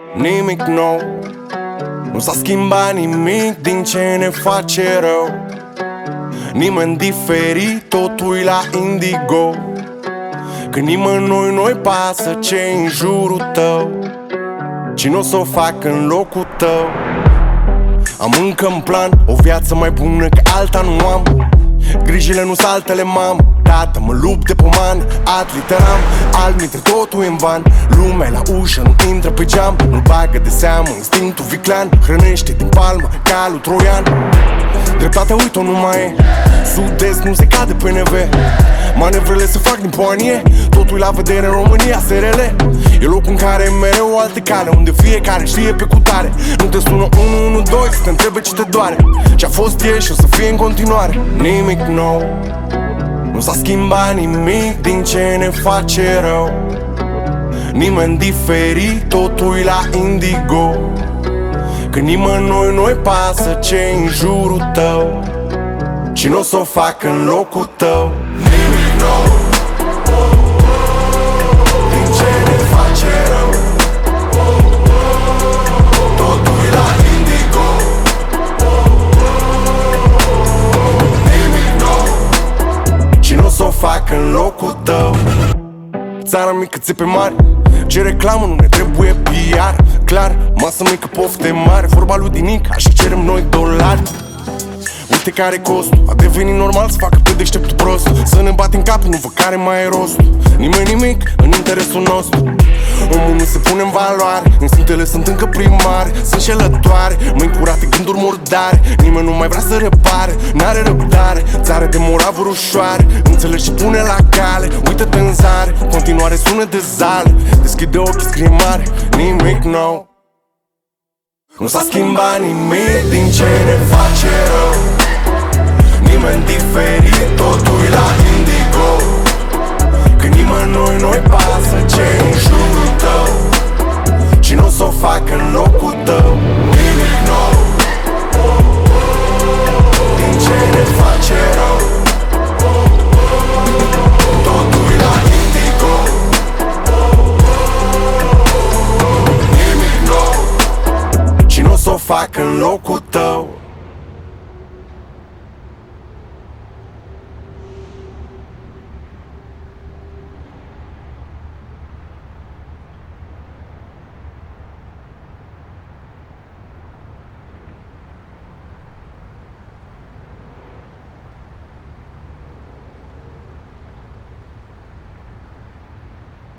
nimic nou. Nu s-a schimbat nimic din ce ne face rău. Nimeni diferit, totul la indigo. Că nimănui nu-i pasă ce-i în jurul tău, ci nu o s-o fac în locul tău. Am încă în plan o viață mai bună, că alta nu am. Grijile nu saltele, mam. Tată, mă lupt de poman, literam, almintre totul în van. Lumea la ușă nu intră pe geam, nu bagă de seamă instinctul viclean. Hrănește din palmă calul troian. Dreptatea, uite-o, nu mai e. Sud-est nu se cade pe NV. Manevrele se fac din poanie. Totul la vedere în România, SRL. E locul în care mereu o altă cale, unde fiecare știe pe cutare. Nu te sună 112 să te întrebe ce te doare. Ce-a fost e și o să fie în continuare. Nimic nou. Nu s-a schimbat nimic din ce ne face rău. Nimeni diferit, totul la indigo. Că nimănui nu-i pasă ce-i în jurul tău, ci nu o s-o fac în locul tău. Nimic nou din ce ne face rău. Totul la indigo. Nimic nou și nu o s-o fac în locul tău. Țara mică, țepe mari, ce reclamă, nu ne trebuie PR. Clar, masă mică, pofte mari. Vorba lui Dinic, așa cerem noi dolari. Uite care costul, a devenit normal să facă pe deșteptul prost. Să ne batem capul, nu văd care mai e rostul. Nimeni nimic în interesul nostru. Omul nu se pune în valoare, instinctele sunt încă primare. Sunt șelătoare, mâini curate, gânduri murdare. Nimeni nu mai vrea să repare, n-are răbdare. Țară de moravuri ușoare, înțelegi și pune la cale. Uită-te în zare, continuare sună de zale. Deschide ochii, scrie mare, nimic nou. Nu s-a schimbat nimic din ce ne face rău. Nimeni diferit, totul la indigo. Că nimănui nu-i pasă ce-i în jurul tău, și nu o s-o fac în locul tău. Nimic nou din ce ne face rău. Totul la indigo. Nimic nou și nu o s-o fac în locul tău.